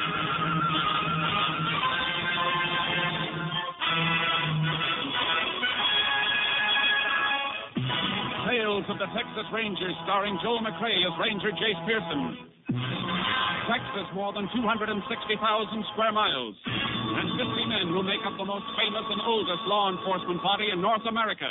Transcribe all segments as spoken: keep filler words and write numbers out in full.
Tales of the Texas Rangers, starring Joel McCrea as Ranger Jace Pearson. Texas, more than two hundred sixty thousand square miles, and fifty men who make up the most famous and oldest law enforcement body in North America.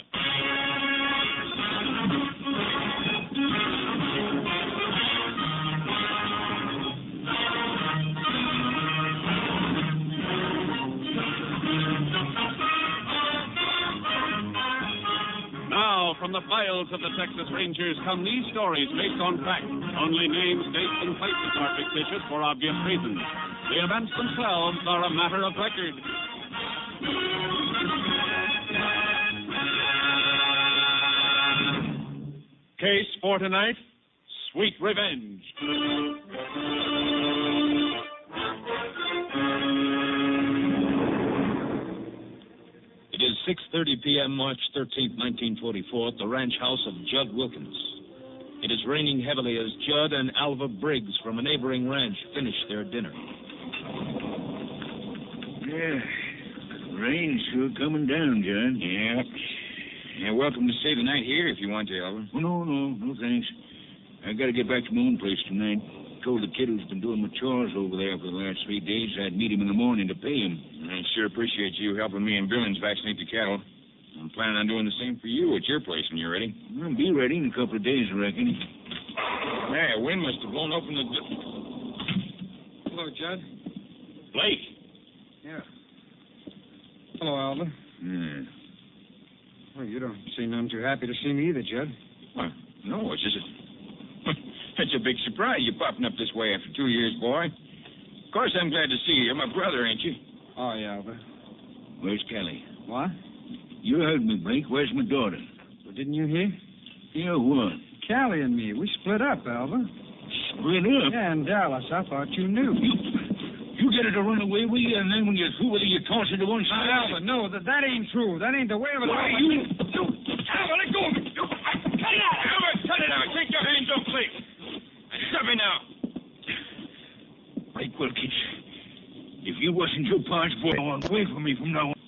Now, from the files of the Texas Rangers come these stories based on fact. Only names, dates, and places are fictitious for obvious reasons. The events themselves are a matter of record. Case for tonight, Sweet Revenge. It is six thirty p.m., March thirteenth, nineteen forty-four, at the ranch house of Judd Wilkins. It is raining heavily as Judd and Alva Briggs from a neighboring ranch finish their dinner. Yeah, rain's sure coming down, Judd. Yeah. You're welcome to stay the night here if you want to, Alva. Oh, no, no, no thanks. I got to get back to my own place tonight. Told the kid who's been doing my chores over there for the last three days I'd meet him in the morning to pay him. I sure appreciate you helping me and Billings vaccinate the cattle. I'm planning on doing the same for you at your place when you're ready. I'll be ready in a couple of days, I reckon. Yeah, wind must have blown open the... Hello, Judd. Blake. Yeah. Hello, Alva. Yeah. Well, you don't seem none too happy to see me either, Judd. Well, no, it's just a... It's a big surprise you popping up this way after two years, boy. Of course I'm glad to see you. You're my brother, ain't you? Oh, yeah, Alva. Where's Callie? What? You heard me, Blake. Where's my daughter? Well, didn't you hear? Yeah, what? Callie and me. We split up, Alva. Split up? Yeah, in Dallas. I thought you knew. You, you get her to run away with you, and then when you're through with her, you toss her to one side? Alva, no, that, that ain't true. That ain't the way of it. Why, Alva. you... You... Alva, let go of me! You... Cut it out! Alva, cut it out! Take your hands off, Blake! Stop me now! Blake Wilkins, if you wasn't your pa's boy, away from me from now on.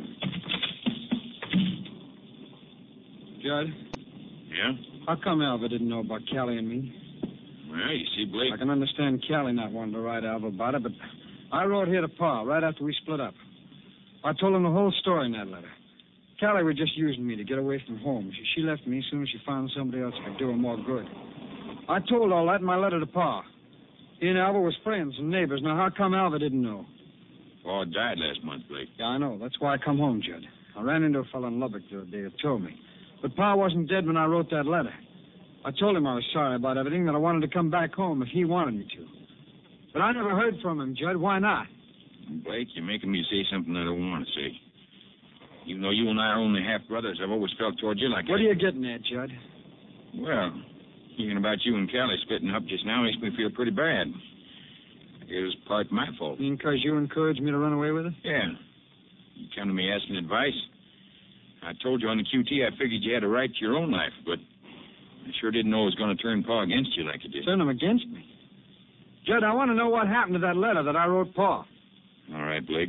Judd? Yeah? How come Alva didn't know about Callie and me? Well, you see, Blake... I can understand Callie not wanting to write Alva about it, but I wrote here to Pa right after we split up. I told him the whole story in that letter. Callie was just using me to get away from home. She, she left me as soon as she found somebody else who could do her more good. I told all that in my letter to Pa. He and Alva was friends and neighbors. Now, how come Alva didn't know? Pa died last month, Blake. Yeah, I know. That's why I come home, Judd. I ran into a fellow in Lubbock the other day who told me. But Pa wasn't dead when I wrote that letter. I told him I was sorry about everything, that I wanted to come back home if he wanted me to. But I never heard from him, Judd. Why not? Blake, you're making me say something I don't want to say. Even though you and I are only half-brothers, I've always felt toward you like... What are you getting at, Judd? Well, hearing about you and Callie splitting up just now makes me feel pretty bad. It was part my fault. You mean because you encouraged me to run away with her? Yeah. You come to me asking advice. I told you on the Q T I figured you had a right to your own life, but I sure didn't know it was going to turn Pa against you like it did. Turn him against me? Judd, I want to know what happened to that letter that I wrote Pa. All right, Blake.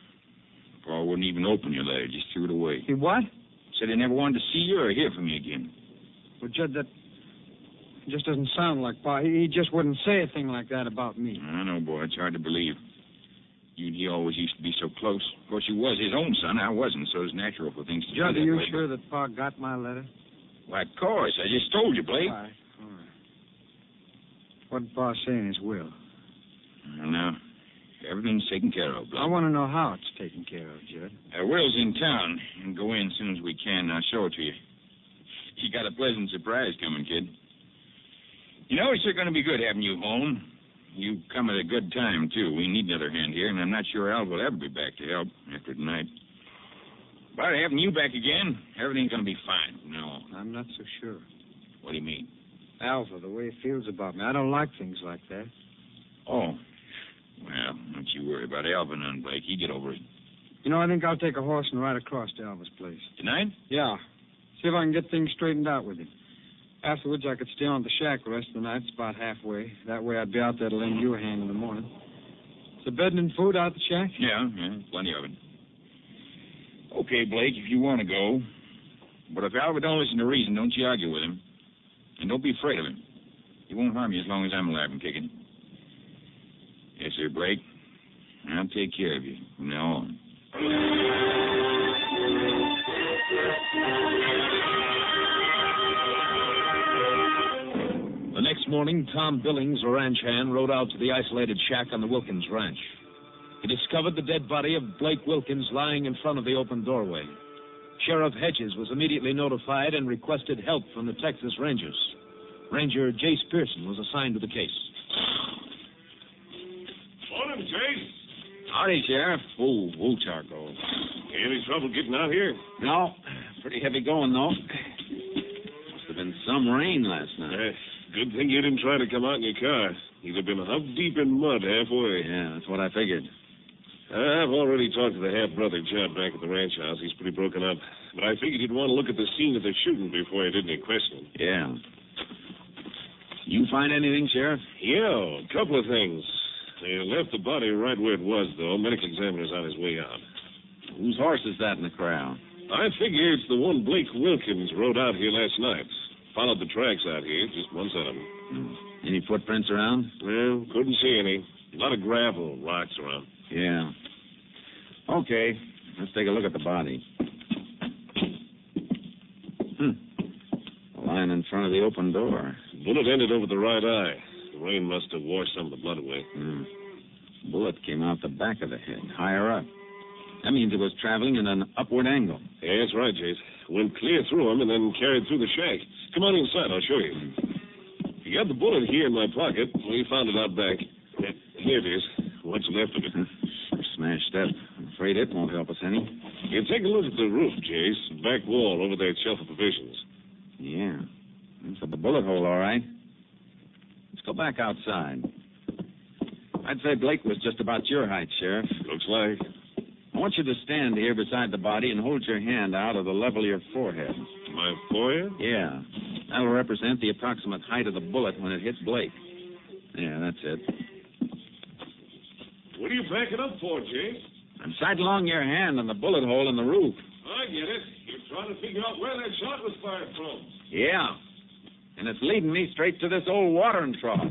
Pa wouldn't even open your letter, just threw it away. He what? Said he never wanted to see you or hear from you again. Well, Judd, that just doesn't sound like Pa. He, he just wouldn't say a thing like that about me. I know, boy. It's hard to believe. You and he always used to be so close. Of course, you was his own son. I wasn't, so it's natural for things to Judd, be are that you way. sure that Pa got my letter? Why, of course. I just told you, Blake. All right. All right. What did Pa say in his will? Well, now, everything's taken care of, Blake. I want to know how it's taken care of, Judd. Uh, Will's in town. And go in as soon as we can. I'll show it to you. You got a pleasant surprise coming, kid. You know, it's sure going to be good having you home. You come at a good time, too. We need another hand here, and I'm not sure Al will ever be back to help after tonight. But having you back again, everything's going to be fine from now on. I'm not so sure. What do you mean? Alva, the way he feels about me. I don't like things like that. Oh. Well, don't you worry about Alva none, Blake. He get over it. You know, I think I'll take a horse and ride across to Alva's place. Tonight? Yeah. See if I can get things straightened out with him. Afterwards, I could stay on at the shack the rest of the night. It's about halfway. That way, I'd be out there to lend you a hand in the morning. the bed and food out the shack? Yeah, yeah, plenty of it. Okay, Blake, if you want to go. But if Alva don't listen to reason, don't you argue with him. And don't be afraid of him. He won't harm you as long as I'm alive and kicking. Yes, sir, Blake. I'll take care of you from now on. The next morning, Tom Billings, a ranch hand, rode out to the isolated shack on the Wilkins ranch. He discovered the dead body of Blake Wilkins lying in front of the open doorway. Sheriff Hedges was immediately notified and requested help from the Texas Rangers. Ranger Jace Pearson was assigned to the case. Morning, Jace. Howdy, Sheriff. Oh, oh, Charcoal. Any trouble getting out here? No, pretty heavy going, though. Must have been some rain last night. Uh, good thing you didn't try to come out in your car. You'd have been hub deep in mud halfway. Yeah, that's what I figured. Uh, I've already talked to the half-brother, Judd, back at the ranch house. He's pretty broken up. But I figured you'd want to look at the scene of the shooting before you did any questioning. Yeah. You find anything, Sheriff? Yeah, a couple of things. They left the body right where it was, though. Medical examiner's on his way out. Whose horse is that in the corral? I figure it's the one Blake Wilkins rode out here last night. Followed the tracks out here, just one set of them. Hmm. Any footprints around? Well, couldn't see any. A lot of gravel and rocks around. Yeah. Okay, let's take a look at the body. Hmm. Lying in front of the open door. Bullet ended over the right eye. The rain must have washed some of the blood away. Hmm. Bullet came out the back of the head, higher up. That means it was traveling in an upward angle. Yeah, that's right, Jace. Went clear through him and then carried through the shack. Come on inside, I'll show you. You got the bullet here in my pocket. We found it out back. Here it is. What's left of it? Smashed up. I'm afraid it won't help us any. You take a look at the roof, Jace. Back wall over that shelf of provisions. Yeah. That's the bullet hole, all right. Let's go back outside. I'd say Blake was just about your height, Sheriff. Looks like. I want you to stand here beside the body and hold your hand out of the level of your forehead. My forehead? Yeah. That'll represent the approximate height of the bullet when it hit Blake. Yeah, that's it. What are you backing up for, Jace? I'm sightlong your hand on the bullet hole in the roof. I get it. You're trying to figure out where that shot was fired from. Yeah. And it's leading me straight to this old watering trough.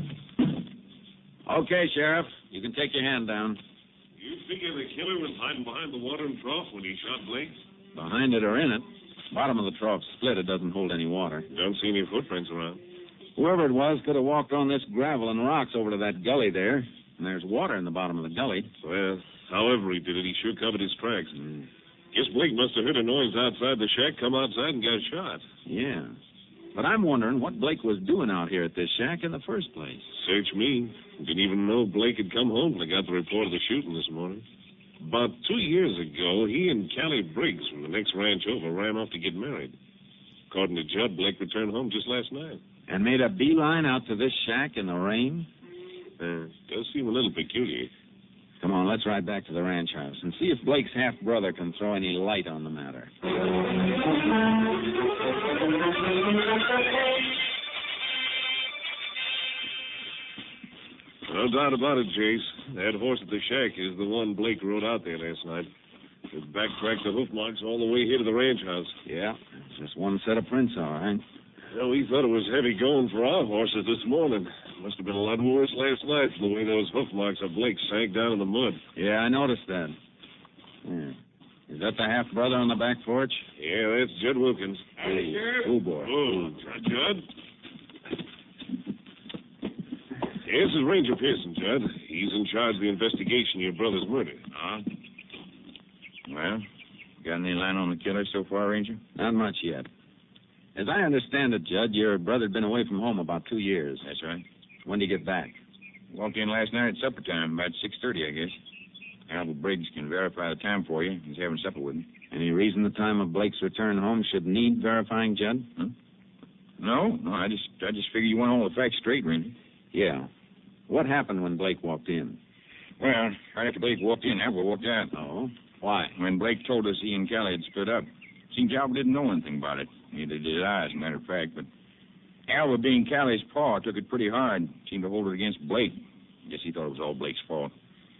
Okay, Sheriff. You can take your hand down. You figure the killer was hiding behind the watering trough when he shot Blake? Behind it or in it. Bottom of the trough split. It doesn't hold any water. Don't see any footprints around. Whoever it was could have walked on this gravel and rocks over to that gully there. And there's water in the bottom of the gully. Well, however he did it, he sure covered his tracks. Mm. Guess Blake must have heard a noise outside the shack, come outside, and got shot. Yeah. But I'm wondering what Blake was doing out here at this shack in the first place. Search me. Didn't even know Blake had come home when I got the report of the shooting this morning. About two years ago, he and Callie Briggs from the next ranch over ran off to get married. According to Judd, Blake returned home just last night. And made a beeline out to this shack in the rain? Uh, does seem a little peculiar. Come on, let's ride back to the ranch house and see if Blake's half-brother can throw any light on the matter. No doubt about it, Jace. That horse at the shack is the one Blake rode out there last night. His back tracked the hoof marks all the way here to the ranch house. Yeah, just one set of prints, all right. Well, we thought it was heavy going for our horses this morning. Must have been a lot worse last night from the way those hoof marks of Blake sank down in the mud. Yeah, I noticed that. Yeah. Is that the half-brother on the back porch? Yeah, that's Judd Wilkins. Hey, oh, boy. Oh, Judd. Yeah, this is Ranger Pearson, Judd. He's in charge of the investigation of your brother's murder. Huh? Well, got any line on the killer so far, Ranger? Not much yet. As I understand it, Judd, your brother'd been away from home about two years. That's right. When did he get back? Walked in last night at supper time, about six thirty, I guess. Albert Briggs can verify the time for you. He's having supper with him. Any reason the time of Blake's return home should need verifying, Judd? Huh? No, no, I just I just figured you want all the facts straight, Ranger. Yeah. What happened when Blake walked in? Well, right after Blake walked in, Albert walked out. Oh? Why? When Blake told us he and Callie had split up. Seems Albert didn't know anything about it. Neither did I, as a matter of fact, but Albert, being Callie's paw, took it pretty hard. Seemed to hold it against Blake. Guess he thought it was all Blake's fault.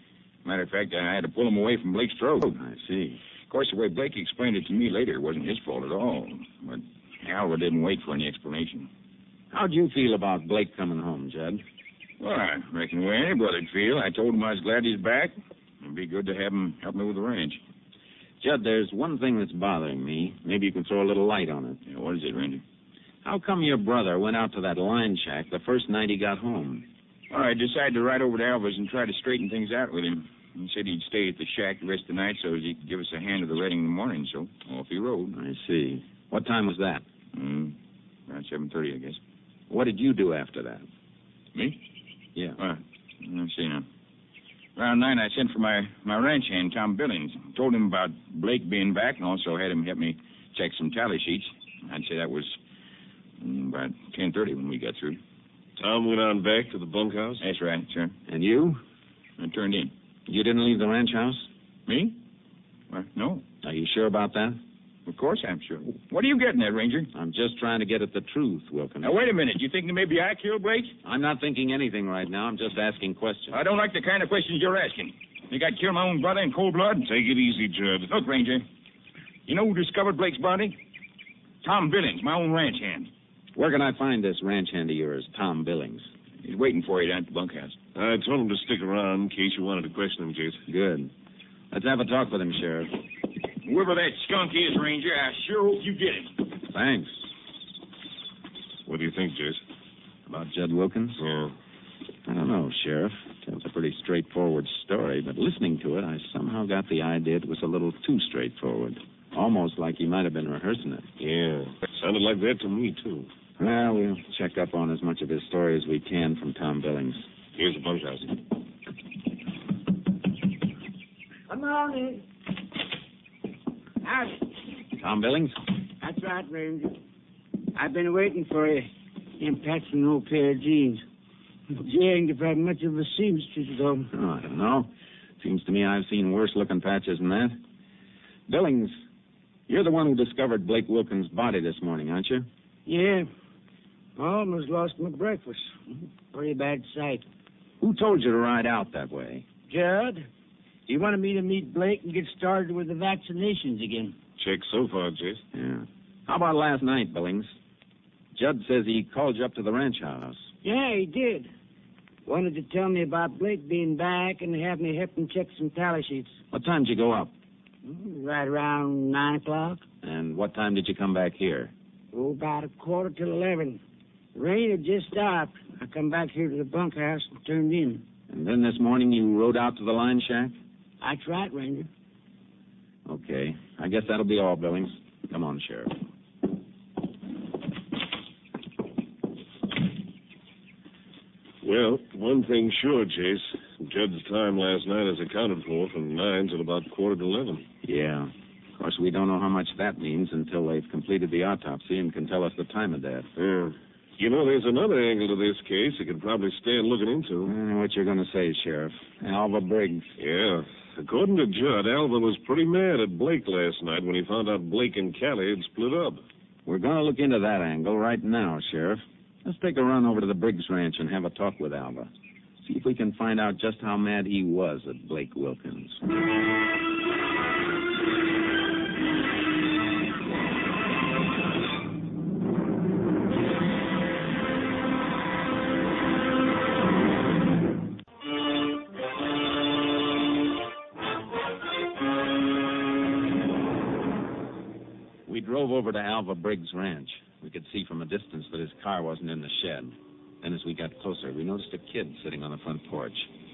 Matter of fact, I had to pull him away from Blake's throat. I see. Of course, the way Blake explained it to me later, it wasn't his fault at all. But Alva didn't wait for any explanation. How'd you feel about Blake coming home, Judd? Well, I reckon the way any brother'd feel. I told him I was glad he's back. It'd be good to have him help me with the ranch. Judd, there's one thing that's bothering me. Maybe you can throw a little light on it. Yeah, what is it, Ranger? How come your brother went out to that line shack the first night he got home? Well, I decided to ride over to Alva's and try to straighten things out with him. He said he'd stay at the shack the rest of the night so as he could give us a hand at the wedding in the morning, so off he rode. I see. What time was that? Mm, around seven thirty, I guess. What did you do after that? Me? Yeah. Well, let's see now. Around nine, I sent for my, my ranch hand, Tom Billings. Told him about Blake being back and also had him help me check some tally sheets. I'd say that was mm, about ten thirty when we got through. Tom went on back to the bunkhouse? That's right, sir. And you? I turned in. You didn't leave the ranch house? Me? Well, no. Are you sure about that? Of course I'm sure. What are you getting at, Ranger? I'm just trying to get at the truth, Wilkins. Now, wait a minute. You think maybe I killed Blake? I'm not thinking anything right now. I'm just asking questions. I don't like the kind of questions you're asking. Think I'd kill my own brother in cold blood? Take it easy, Judd. Look, Ranger, you know who discovered Blake's body? Tom Billings, my own ranch hand. Where can I find this ranch hand of yours, Tom Billings? He's waiting for you down at the bunkhouse. I told him to stick around in case you wanted to question him, Jace. Good. Let's have a talk with him, Sheriff. Whoever that skunk is, Ranger, I sure hope you get him. Thanks. What do you think, Jace? About Judd Wilkins? Yeah. I don't know, Sheriff. It's a pretty straightforward story, but listening to it, I somehow got the idea it was a little too straightforward. Almost like he might have been rehearsing it. Yeah. Sounded like that to me, too. Well, we'll check up on as much of his story as we can from Tom Billings. Here's the bunkhouse. Come on in. Howdy. Tom Billings? That's right, Ranger. I've been waiting for you. Them patching an old pair of jeans. You ain't had much of a seamstress, though. Oh, I don't know. Seems to me I've seen worse-looking patches than that. Billings, you're the one who discovered Blake Wilkins' body this morning, aren't you? Yeah. Almost lost my breakfast. Pretty bad sight. Who told you to ride out that way? Judd, he wanted me to meet Blake and get started with the vaccinations again. Check so far, Jace. Yeah. How about last night, Billings? Judd says he called you up to the ranch house. Yeah, he did. Wanted to tell me about Blake being back and have me help him check some tally sheets. What time did you go up? Right around nine o'clock. And what time did you come back here? Oh, about a quarter till eleven. The rain had just stopped. I come back here to the bunkhouse and turned in. And then this morning you rode out to the line shack? That's right, Ranger. Okay. I guess that'll be all, Billings. Come on, Sheriff. Well, one thing sure, Jace. Judd's time last night is accounted for from nine till about quarter to eleven. Yeah. Of course, we don't know how much that means until they've completed the autopsy and can tell us the time of death. Yeah. You know, there's another angle to this case you could probably stand looking into. Uh, what you're going to say, Sheriff? Alva Briggs. Yeah. According to Judd, Alva was pretty mad at Blake last night when he found out Blake and Callie had split up. We're going to look into that angle right now, Sheriff. Let's take a run over to the Briggs Ranch and have a talk with Alva. See if we can find out just how mad he was at Blake Wilkins. We drove over to Alva Briggs' ranch. We could see from a distance that his car wasn't in the shed. Then as we got closer, we noticed a kid sitting on the front porch.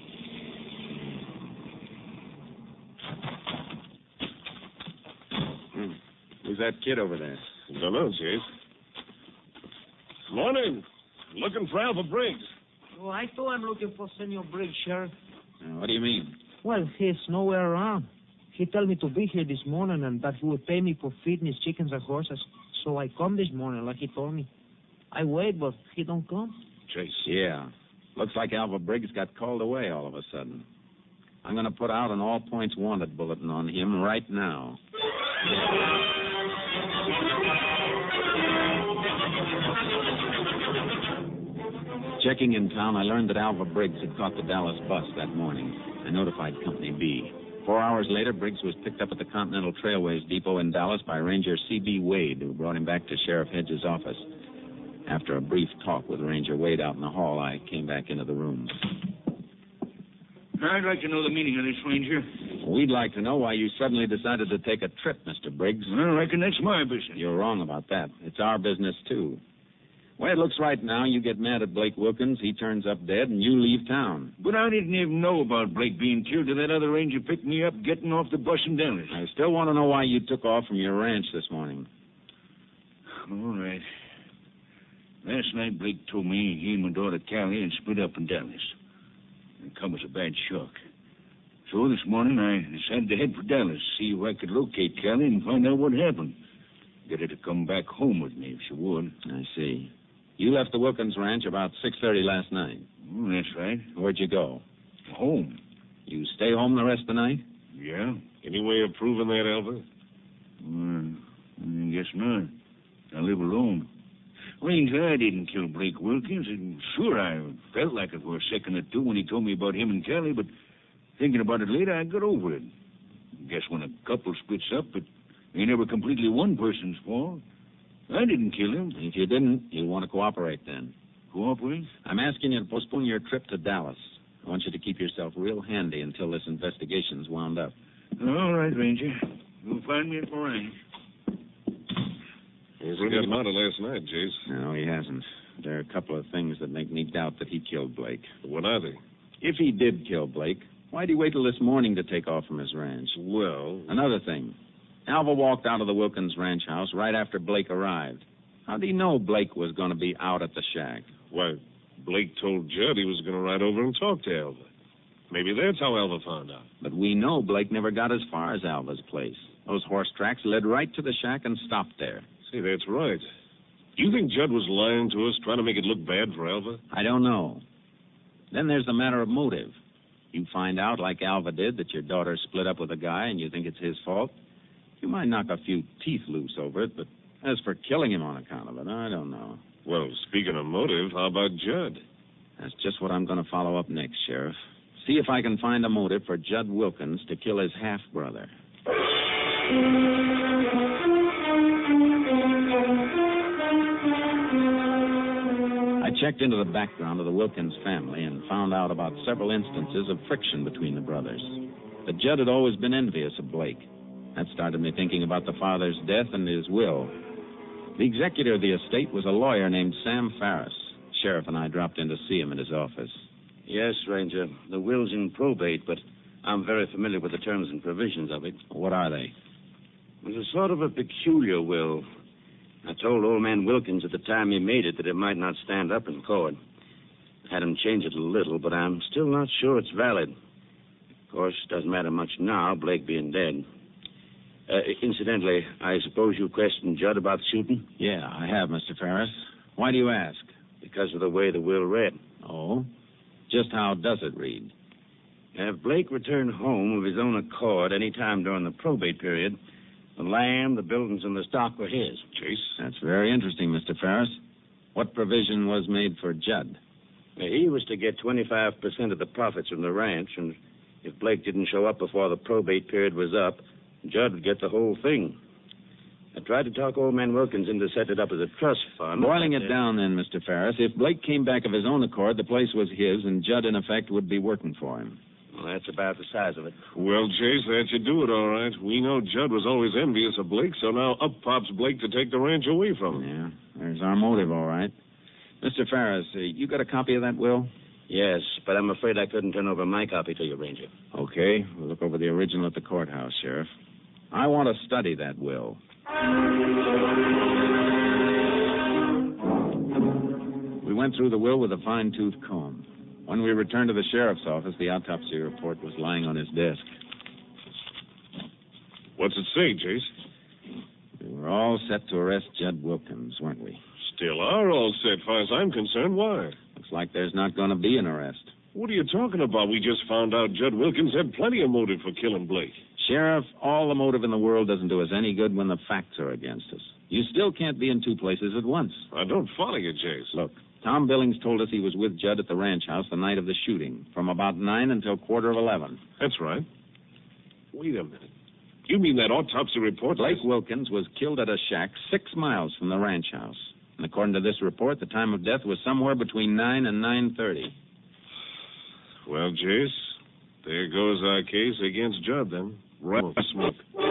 Hmm. Who's that kid over there? Don't know, Chase. Morning. Looking for Alva Briggs. Oh, I thought I'm looking for Senor Briggs, Sheriff. Uh, what do you mean? Well, he's nowhere around. He told me to be here this morning and that he would pay me for feeding his chickens and horses. So I come this morning like he told me. I wait, but he don't come. Chase. Yeah. Looks like Alva Briggs got called away all of a sudden. I'm going to put out an all points wanted bulletin on him right now. Checking in town, I learned that Alva Briggs had caught the Dallas bus that morning. And notified Company B. Four hours later, Briggs was picked up at the Continental Trailways Depot in Dallas by Ranger C B. Wade, who brought him back to Sheriff Hedges' office. After a brief talk with Ranger Wade out in the hall, I came back into the room. I'd like to know the meaning of this, Ranger. We'd like to know why you suddenly decided to take a trip, Mister Briggs. I reckon that's my business. You're wrong about that. It's our business, too. The way it looks right now, you get mad at Blake Wilkins, he turns up dead, and you leave town. But I didn't even know about Blake being killed till that other ranger picked me up getting off the bus in Dallas. I still want to know why you took off from your ranch this morning. All right. Last night, Blake told me he and my daughter Callie had split up in Dallas. It come as a bad shock. So this morning, I decided to head for Dallas, see if I could locate Callie and find out what happened. Get her to come back home with me if she would. I see. You left the Wilkins Ranch about six thirty last night. Oh, that's right. Where'd you go? Home. You stay home the rest of the night? Yeah. Any way of proving that, Alva? Well, I guess not. I live alone. Ranger, I didn't kill Blake Wilkins, and sure, I felt like it for a second or two when he told me about him and Kelly, but thinking about it later, I got over it. Guess when a couple splits up, it ain't ever completely one person's fault. I didn't kill him. If you didn't, you'll want to cooperate then. Cooperate? I'm asking you to postpone your trip to Dallas. I want you to keep yourself real handy until this investigation's wound up. All right, Ranger. You'll find me at the ranch. He's got him out of last night, Jace. No, he hasn't. There are a couple of things that make me doubt that he killed Blake. What are they? If he did kill Blake, why'd he wait till this morning to take off from his ranch? Well... Another thing. Alva walked out of the Wilkins ranch house right after Blake arrived. How'd he know Blake was going to be out at the shack? Why, Blake told Judd he was going to ride over and talk to Alva. Maybe that's how Alva found out. But we know Blake never got as far as Alva's place. Those horse tracks led right to the shack and stopped there. See, that's right. Do you think Judd was lying to us, trying to make it look bad for Alva? I don't know. Then there's the matter of motive. You find out, like Alva did, that your daughter split up with a guy and you think it's his fault. You might knock a few teeth loose over it, but as for killing him on account of it, I don't know. Well, speaking of motive, how about Judd? That's just what I'm going to follow up next, Sheriff. See if I can find a motive for Judd Wilkins to kill his half-brother. I checked into the background of the Wilkins family and found out about several instances of friction between the brothers. But Judd had always been envious of Blake. That started me thinking about the father's death and his will. The executor of the estate was a lawyer named Sam Farris. Sheriff and I dropped in to see him at his office. Yes, Ranger. The will's in probate, but I'm very familiar with the terms and provisions of it. What are they? It was a sort of a peculiar will. I told old man Wilkins at the time he made it that it might not stand up in court. I had him change it a little, but I'm still not sure it's valid. Of course, it doesn't matter much now, Blake being dead. Uh, incidentally, I suppose you questioned Judd about the shooting? Yeah, I have, Mister Farris. Why do you ask? Because of the way the will read. Oh? Just how does it read? If Blake returned home of his own accord any time during the probate period, the land, the buildings, and the stock were his. Chase? That's very interesting, Mister Farris. What provision was made for Judd? He was to get twenty-five percent of the profits from the ranch, and if Blake didn't show up before the probate period was up, Judd would get the whole thing. I tried to talk old man Wilkins into setting it up as a trust fund. Boiling it uh, down then, Mister Farris, if Blake came back of his own accord, the place was his, and Judd, in effect, would be working for him. Well, that's about the size of it. Well, Chase, that should do it, all right. We know Judd was always envious of Blake, so now up pops Blake to take the ranch away from him. Yeah, there's our motive, all right. Mister Farris, uh, you got a copy of that will? Yes, but I'm afraid I couldn't turn over my copy to you, Ranger. Okay, we'll look over the original at the courthouse, Sheriff. I want to study that will. We went through the will with a fine-tooth comb. When we returned to the sheriff's office, the autopsy report was lying on his desk. What's it say, Chase? We were all set to arrest Judd Wilkins, weren't we? Still are all set, far as I'm concerned. Why? Looks like there's not going to be an arrest. What are you talking about? We just found out Judd Wilkins had plenty of motive for killing Blake. Sheriff, all the motive in the world doesn't do us any good when the facts are against us. You still can't be in two places at once. I don't follow you, Chase. Look, Tom Billings told us he was with Judd at the ranch house the night of the shooting, from about nine until quarter of eleven. That's right. Wait a minute. You mean that autopsy report? Blake Wilkins was killed at a shack six miles from the ranch house. And according to this report, the time of death was somewhere between nine and nine thirty. Well, Jace, there goes our case against Judd, then. Right smoke.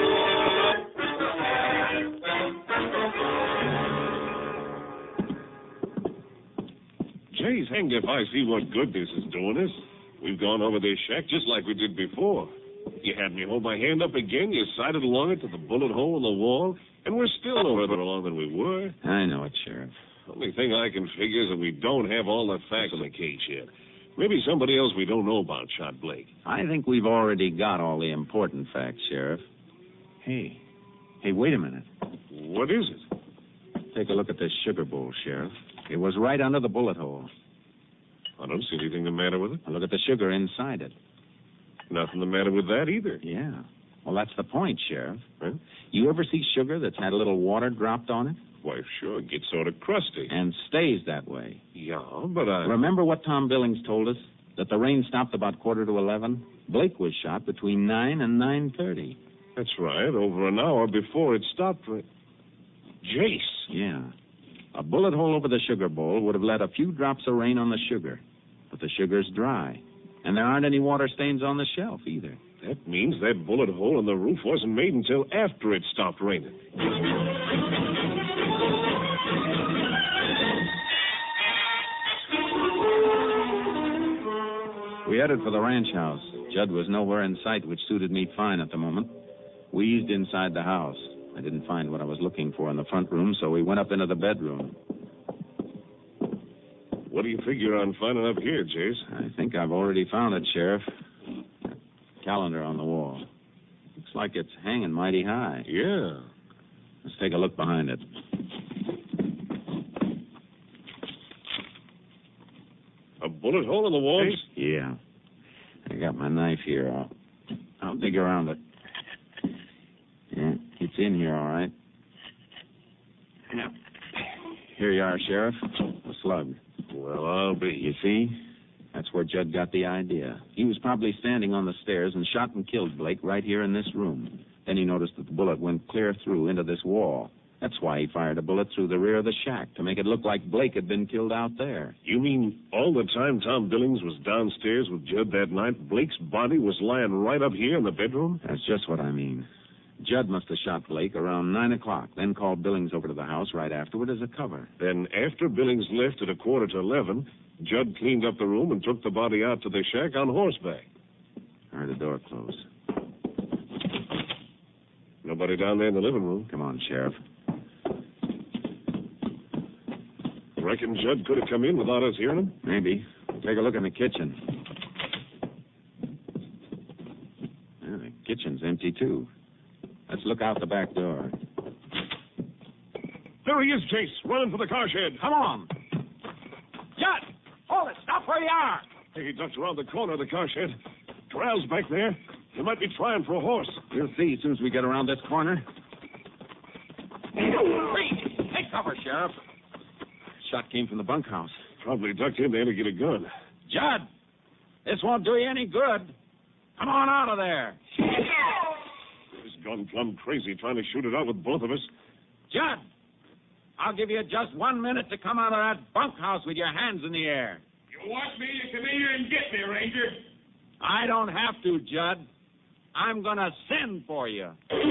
Jace, hanged if I see what good this is doing us. We've gone over this shack just like we did before. You had me hold my hand up again, you sighted along it to the bullet hole in the wall, and we're still no further along than we were. I know it, Sheriff. Only thing I can figure is that we don't have all the facts in the case yet. Maybe somebody else we don't know about shot Blake. I think we've already got all the important facts, Sheriff. Hey, hey, wait a minute. What is it? Take a look at this sugar bowl, Sheriff. It was right under the bullet hole. I don't see anything the matter with it. Now look at the sugar inside it. Nothing the matter with that either. Yeah. Well, that's the point, Sheriff. Huh? You ever see sugar that's had a little water dropped on it? Why, sure, it gets sort of crusty. And stays that way. Yeah, but I... Remember what Tom Billings told us? That the rain stopped about quarter to eleven? Blake was shot between nine and nine thirty. That's right, over an hour before it stopped. Ra- Jace. Yeah. A bullet hole over the sugar bowl would have let a few drops of rain on the sugar. But the sugar's dry. And there aren't any water stains on the shelf either. That means that bullet hole in the roof wasn't made until after it stopped raining. We headed for the ranch house. Judd was nowhere in sight, which suited me fine at the moment. We eased inside the house. I didn't find what I was looking for in the front room, so we went up into the bedroom. What do you figure on finding up here, Jace? I think I've already found it, Sheriff. That calendar on the wall. Looks like it's hanging mighty high. Yeah. Let's take a look behind it. A bullet hole in the wall? Yeah. I got my knife here. I'll, I'll dig around it. Yeah, it's in here, all right. Yeah. Here you are, Sheriff. A slug. Well, I'll be. You see? That's where Judd got the idea. He was probably standing on the stairs and shot and killed Blake right here in this room. Then he noticed that the bullet went clear through into this wall. That's why he fired a bullet through the rear of the shack, to make it look like Blake had been killed out there. You mean all the time Tom Billings was downstairs with Judd that night, Blake's body was lying right up here in the bedroom? That's just what I mean. Judd must have shot Blake around nine o'clock, then called Billings over to the house right afterward as a cover. Then after Billings left at a quarter to eleven, Judd cleaned up the room and took the body out to the shack on horseback. I heard the door close. Nobody down there in the living room. Come on, Sheriff. Reckon Judd could have come in without us hearing him? Maybe. Take a look in the kitchen. Yeah, the kitchen's empty, too. Let's look out the back door. There he is, Jace, running for the car shed. Come on. Judd! Hold it! Stop where you are! Hey, he ducked around the corner of the car shed. Corral's back there. He might be trying for a horse. We'll see as soon as we get around this corner. Freeze! Take cover, Sheriff. Shot came from the bunkhouse. Probably ducked in there to get a gun. Judd! This won't do you any good. Come on out of there. He's gone plumb crazy trying to shoot it out with both of us. Judd! I'll give you just one minute to come out of that bunkhouse with your hands in the air. You want me to come in here and get me, Ranger? I don't have to, Judd. I'm going to send for you.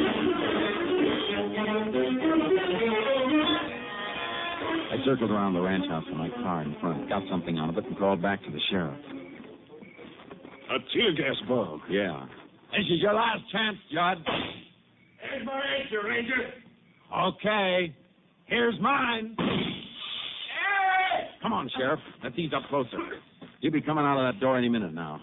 I circled around the ranch house in my car in front, got something out of it, and called back to the sheriff. A tear gas bomb. Yeah. This is your last chance, Judd. There's my answer, Ranger. Okay. Here's mine. Hey! Come on, Sheriff. Let's ease up closer. You'll be coming out of that door any minute now.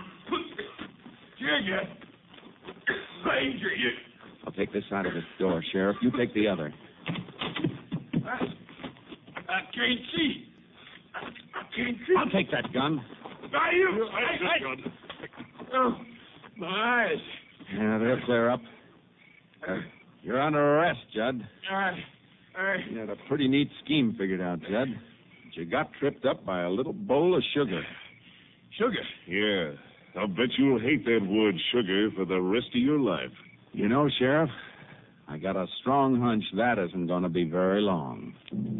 Jigga. Ranger, you... I'll take this side of the door, Sheriff. You take the other. I, I can't see. I, I can't see. I'll take that gun. Are you? That's I, it, gun. Oh, my eyes. Yeah, they'll clear up. Uh, you're under arrest, Judd. All right. All right. You had a pretty neat scheme figured out, Judd. you got tripped up by a little bowl of sugar. Sugar? Yeah. I'll bet you'll hate that word sugar for the rest of your life. You know, Sheriff, I got a strong hunch that isn't going to be very long.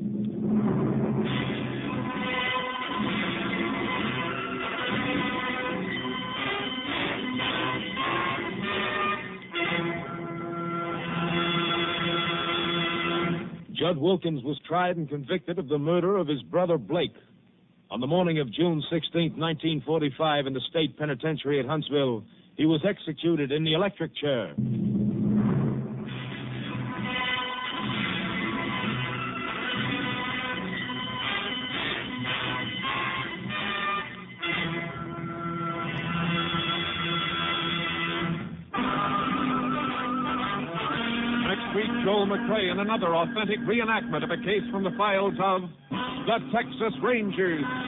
Judd Wilkins was tried and convicted of the murder of his brother Blake. On the morning of June sixteenth, nineteen forty-five, in the state penitentiary at Huntsville, he was executed in the electric chair. Joel McCrea in another authentic reenactment of a case from the files of the Texas Rangers.